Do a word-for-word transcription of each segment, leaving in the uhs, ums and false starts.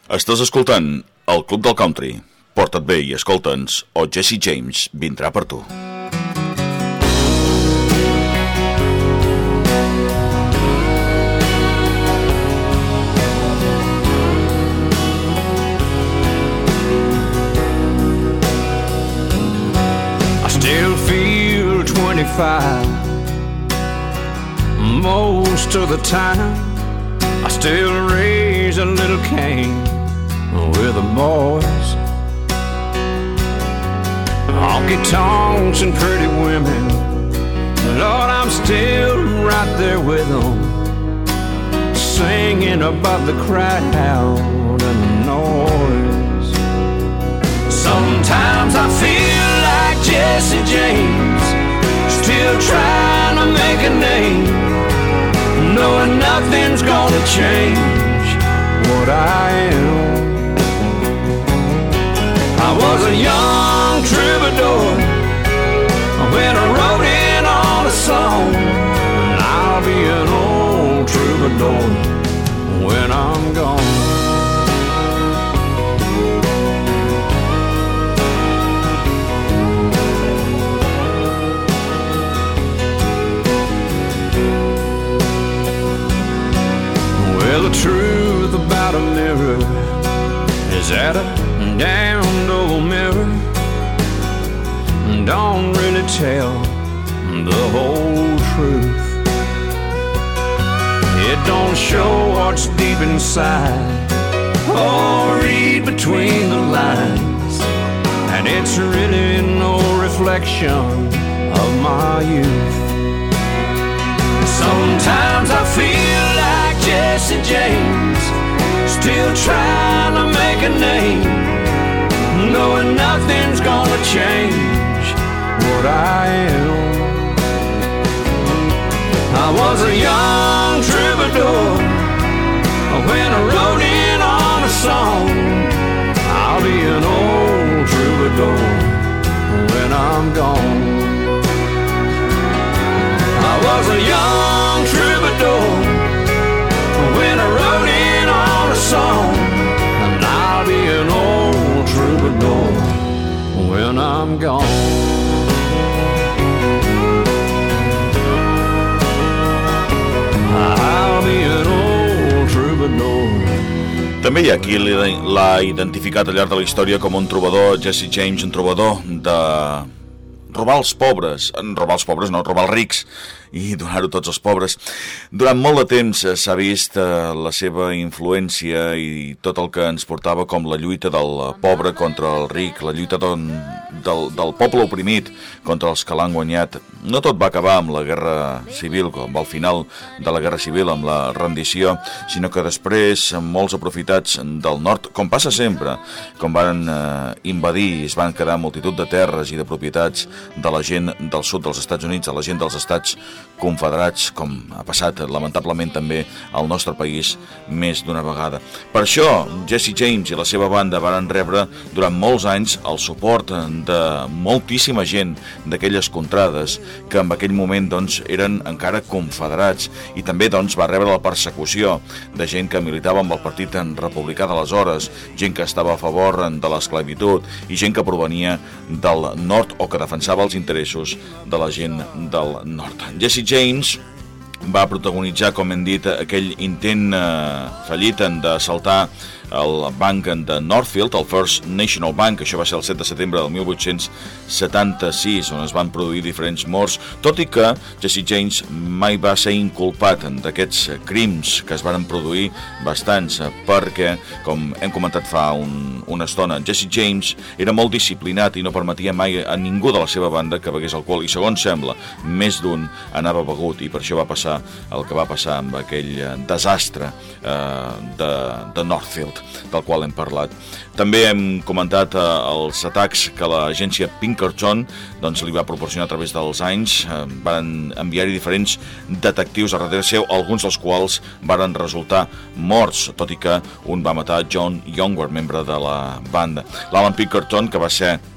Estàs escoltant el Club del Country. Porta't bé i escolta'ns, o Jesse James vindrà per tu. I still feel twenty-five most of the time. I still raise a little Cain with the boys. Honky-tonks and pretty women, Lord, I'm still right there with them, singing above the crowd and the noise. Sometimes I feel like Jesse James, still trying to make a name, knowing nothing's gonna change what I am. I was a young troubadour when I wrote in on a song, and I'll be an old troubadour when I'm gone. Well, the truth about a mirror is that a damned old mirror don't really tell the whole truth. It don't show what's deep inside or read between the lines, and it's really no reflection of my youth. Sometimes I feel like Jesse James, still trying to make a name, knowing nothing's gonna change what I am. I was a young troubadour when I wrote in on a song. I'll be an old troubadour when I'm gone. I was a young troubadour when I wrote in on a song, and I'll be an old troubadour when I'm gone. I'll be an old troubadour. També hi ha qui l'ha identificat al llarg de la història com un trobador, Jesse James, un trobador de robar els pobres, robar els pobres no, robar els rics i donar-ho tots els pobres. Durant molt de temps s'ha vist la seva influència i tot el que ens portava com la lluita del pobre contra el ric, la lluita del, del, del poble oprimit contra els que l'han guanyat. No tot va acabar amb la guerra civil, com al final de la guerra civil, amb la rendició, sinó que després molts aprofitats del nord, com passa sempre, com van eh, invadir, es van quedar multitud de terres i de propietats de la gent del sud dels Estats Units, de la gent dels estats confederats, com ha passat lamentablement també al nostre país més d'una vegada. Per això Jesse James i la seva banda van rebre durant molts anys el suport de moltíssima gent d'aquelles contrades que en aquell moment doncs, eren encara confederats, i també doncs, va rebre la persecució de gent que militava amb el partit republicà d'aleshores, gent que estava a favor de l'esclavitud i gent que provenia del nord o que defensava els interessos de la gent del nord. Jesse James va protagonitzar, com hem dit, aquell intent eh, fallit d'assaltar el banc de Northfield, el First National Bank. Això va ser el set de setembre del mil vuit-cents setanta-sis, on es van produir diferents morts, tot i que Jesse James mai va ser inculpat d'aquests crims, que es van produir bastants, perquè, com hem comentat fa un, una estona, Jesse James era molt disciplinat i no permetia mai a ningú de la seva banda que begués alcohol, i segons sembla, més d'un anava begut, i per això va passar el que va passar amb aquell desastre eh, de, de Northfield, del qual hem parlat. També hem comentat eh, els atacs que l'agència Pinkerton doncs, li va proporcionar a través dels anys. Eh, van enviar-hi diferents detectius a darrere seu, alguns dels quals van resultar morts, tot i que un va matar John Youngward, membre de la banda. L'Alan Pinkerton, que va ser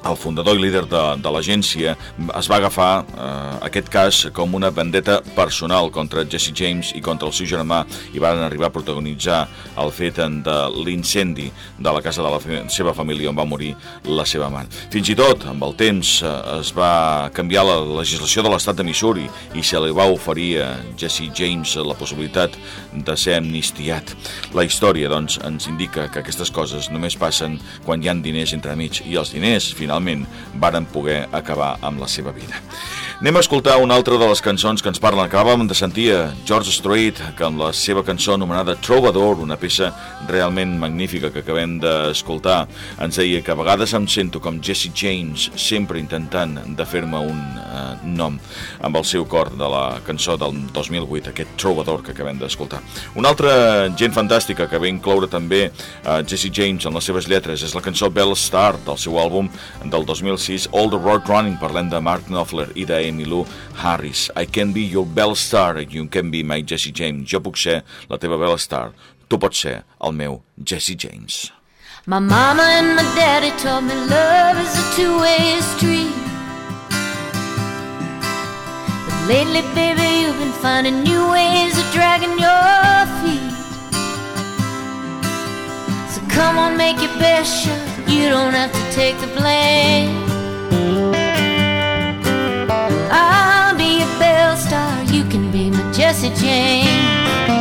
el fundador i líder de, de l'agència, es va agafar eh, aquest cas com una vendetta personal contra Jesse James i contra el seu germà, i van arribar a protagonitzar el fet de l'incendi de la casa de la seva família on va morir la seva mare. Fins i tot, amb el temps, eh, es va canviar la legislació de l'estat de Missouri i se li va oferir a Jesse James la possibilitat de ser amnistiat. La història, doncs, ens indica que aquestes coses només passen quan hi ha diners entremig, i els diners, finalment, finalment varen poder acabar amb la seva vida. Anem a escoltar una altra de les cançons que ens parlen. Acabàvem de sentir a George Strait, que amb la seva cançó anomenada Troubadour, una peça realment magnífica que acabem d'escoltar, ens deia que a vegades em sento com Jesse James, sempre intentant de fer-me un eh, nom, amb el seu cor de la cançó del dos mil vuit, aquest Troubadour que acabem d'escoltar. Una altra gent fantàstica que va incloure també eh, Jesse James en les seves lletres és la cançó Belle Star, del seu àlbum del dos mil sis, All the Road Running, parlem de Mark Knopfler i de Emmylou Harris. I can be your Belle Star, you can be my Jesse James. Jo puc ser la teva Belle Star, tu pots ser el meu Jesse James. My mama and my daddy told me love is a two-way street, but lately, baby, you've been finding new ways of dragging your feet. So come on, make your best shot, you don't have to take the blame. I'll be your Belle Star, you can be my Jesse James.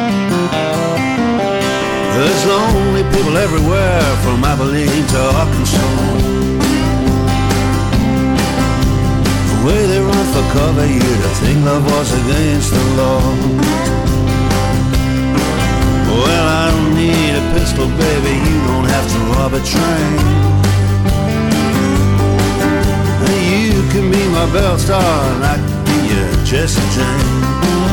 There's lonely people everywhere, from Abilene to Arkansas. The way they run for cover, you'd think love was against the law. Well, I don't need a pistol, baby, you don't have to rob a train. You can be my Belle Star, and I can be your Jesse James.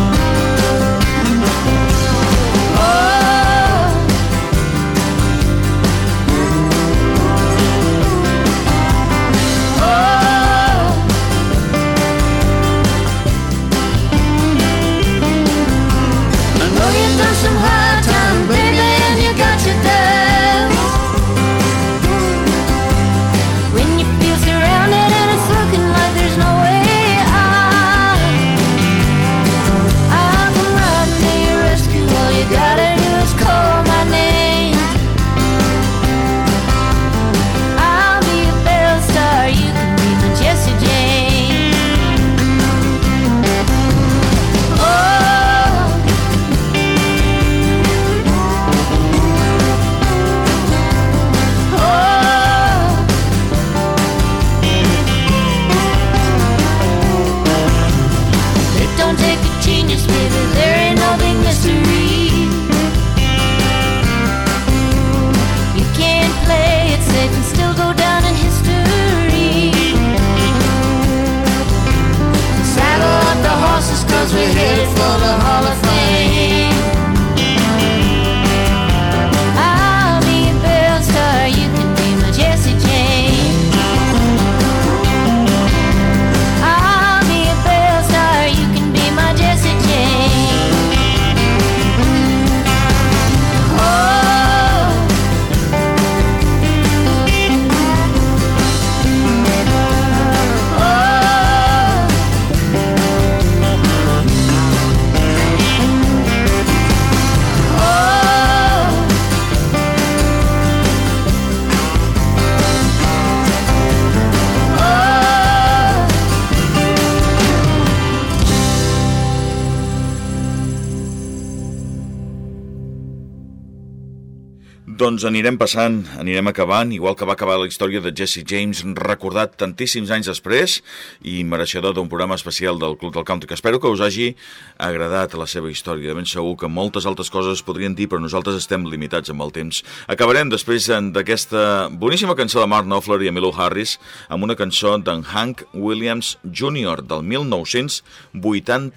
Doncs anirem passant, anirem acabant, igual que va acabar la història de Jesse James, recordat tantíssims anys després i mereixedor d'un programa especial del Club del Country, que espero que us hagi agradat la seva història. De ben segur que moltes altres coses es podrien dir, però nosaltres estem limitats amb el temps. Acabarem després d'aquesta boníssima cançó de Mark Knopfler i Emmylou Harris amb una cançó d'en Hank Williams júnior del mil nou-cents vuitanta-tres.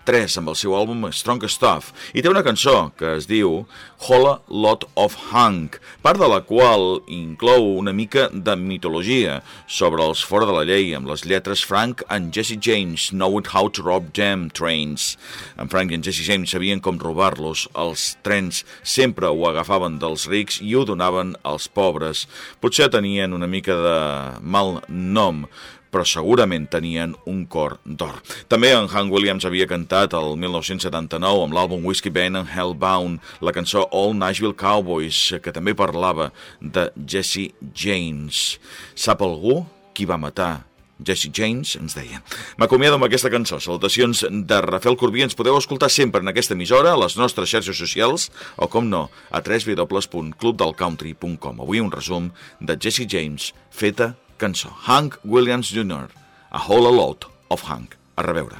tres amb el seu àlbum Strong Stuff, i té una cançó que es diu Whole Lot of Hunk, part de la qual inclou una mica de mitologia sobre els fora de la llei, amb les lletres Frank and Jesse James knowed how to rob them trains. En Frank i en Jesse James sabien com robar-los, els trens sempre ho agafaven dels rics i ho donaven als pobres. Potser tenien una mica de mal nom, però segurament tenien un cor d'or. També en Hank Williams havia cantat el mil nou-cents setanta-nou amb l'àlbum Whiskey Band and Hellbound la cançó All Nashville Cowboys, que també parlava de Jesse James. Sap algú qui va matar Jesse James? Ens deia. M'acomiado amb aquesta cançó. Salutacions de Rafael Corbí. Ens podeu escoltar sempre en aquesta emissora, a les nostres xarxes socials, o com no, a w w w punt club del country punt com. Avui un resum de Jesse James feta cançó. Hank Williams júnior A Whole Lot of Hank. A reveure.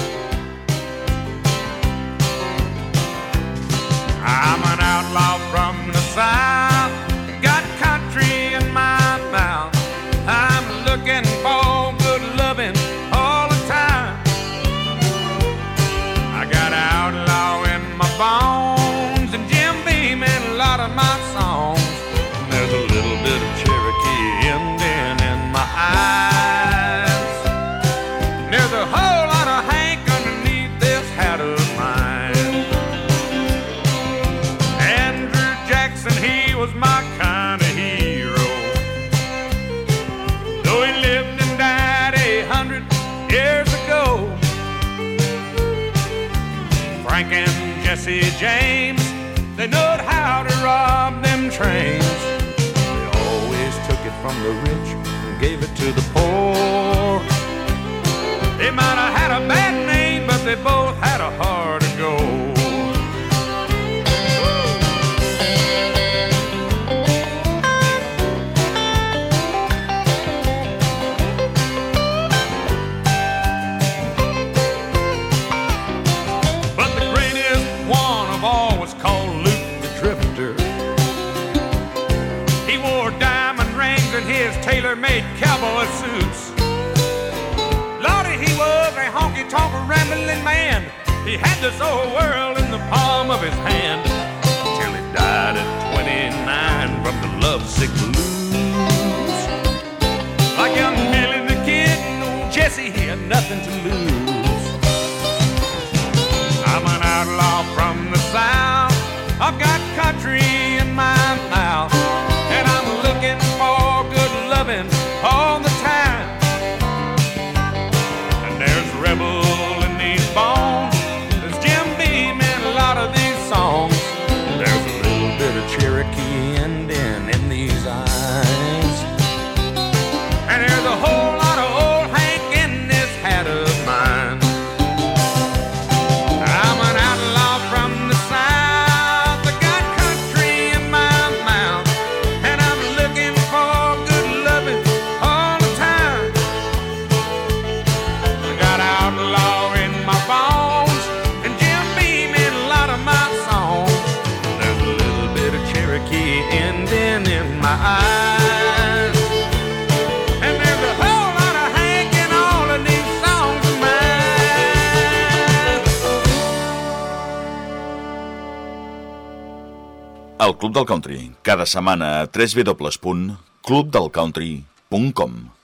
I'm an outlaw from the south, got country in my mouth. I'm looking for good loving all the time. I got outlaw in my bones and Jim Beam in a lot of my songs. And there's a little bit of Cherokee Indian in my eyes. And there's a whole lot of Hank underneath this hat of mine. Andrew Jackson, he was my kind of hero. Though he lived and died a hundred years ago. Frank and Jesse James, they knowed how to rob them trains. They always took it from the rich and gave it to the poor. They might have had a bad name, but they both had a heart of gold. But the greatest one of all was called Luke the Drifter. He wore diamond rings and his tailor-made cowboy suits. Lordy, he was a honky-tonk rambling man. He had this old world in the palm of his hand, till he died at twenty-nine from the lovesick blues. Like young Billy the Kid, old Jesse, he had nothing to lose. I'm an outlaw from the south, I've got country in my mouth, and I'm looking for good loving all the time. And there's rebel in these bones, there's Jim Beam in a lot of these songs. There's a little bit of Cherokee Indian in these eyes. And there's a whole lot of old Hank in this hat of mine. I'm an outlaw from the south, I got country in my mouth, and I'm looking for good loving all the time. I got outlaw in my bones and Jim Beam in a lot of my songs. There's a little bit of Cherokee Indian in my eyes. And there's a whole lot of Hank in all of these songs of mine. El Club del Country, cada setmana a w w w punt club del country punt com.